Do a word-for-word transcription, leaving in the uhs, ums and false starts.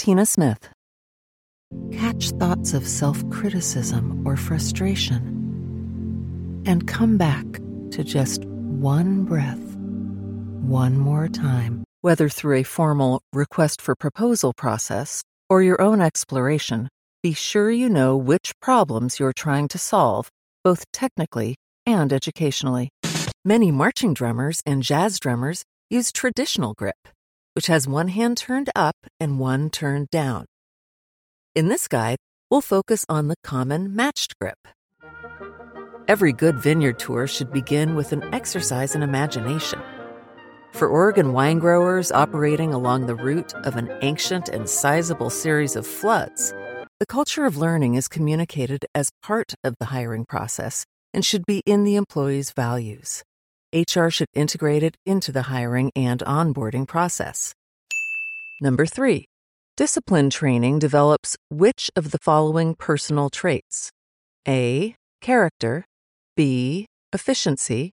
Tina Smith. Catch thoughts of self-criticism or frustration and come back to just one breath, one more time. Whether through a formal request for proposal process or your own exploration, be sure you know which problems you're trying to solve, both technically and educationally. Many marching drummers and jazz drummers use traditional grip, which has one hand turned up and one turned down. In this guide, we'll focus on the common matched grip. Every good vineyard tour should begin with an exercise in imagination. For Oregon wine growers operating along the route of an ancient and sizable series of floods, the culture of learning is communicated as part of the hiring process and should be in the employee's values. H R should integrate it into the hiring and onboarding process. Number three, discipline training develops which of the following personal traits? A, character, B, efficiency,